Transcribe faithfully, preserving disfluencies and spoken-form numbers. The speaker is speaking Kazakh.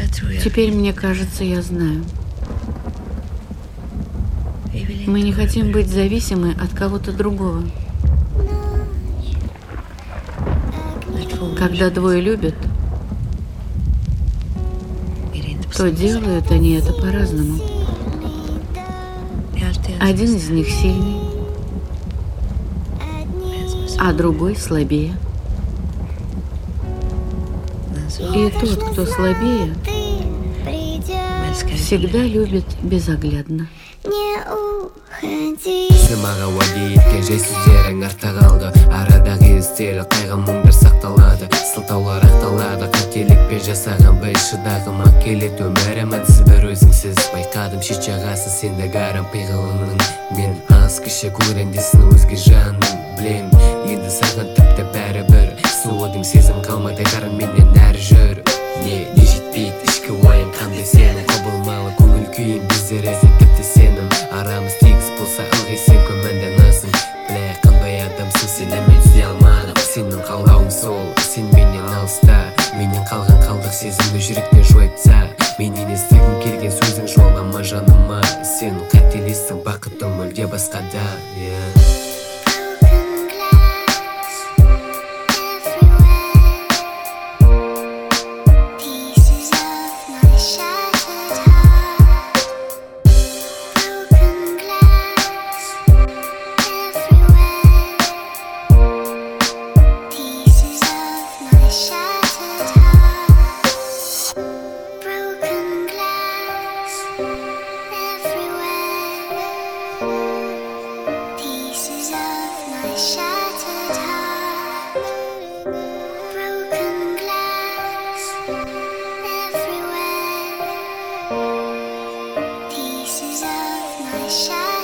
Теперь мне кажется, я знаю. Мы не хотим быть зависимы от кого-то другого. Когда двое любят, то делают они это по-разному. Один из них сильный, а другой слабее. И тот, кто слабее, всегда любит безоглядно. Сен мага уәде еткен жай сөздерің артта қалды. Арадағы естелі қайғы мұңдар сақталады. Сылтаулар ақталады, қателікпен жасаған бір шыдағыма келеді өмір әмәнсіз бір өзіңсіз. Байқадым шет жағасы сенде гарам пиғылының. Мен аз кіші көрендесін өзге жаным. Білем, енді саған тіпті бәрі бір. Суыдың сезім қалмайды қарын менен әрі жүр. Не, не жетпейді ішкі ойын қандай сенің. Құбылмалы көңіл күйін біздер әзі тіпті сенім. Арамыз тегіз болса ылғи сен күмәнданасың. Біле қандай адамсың сен мен түзе алмадым. Сенің қалауың сол, сен менен алыста. Менен қалған қалдық сезімді жүректен жойыпса. Менен естігім келген сөзің жолама жаныма. Сен қателестің бақытың мүлде басқада. Shine.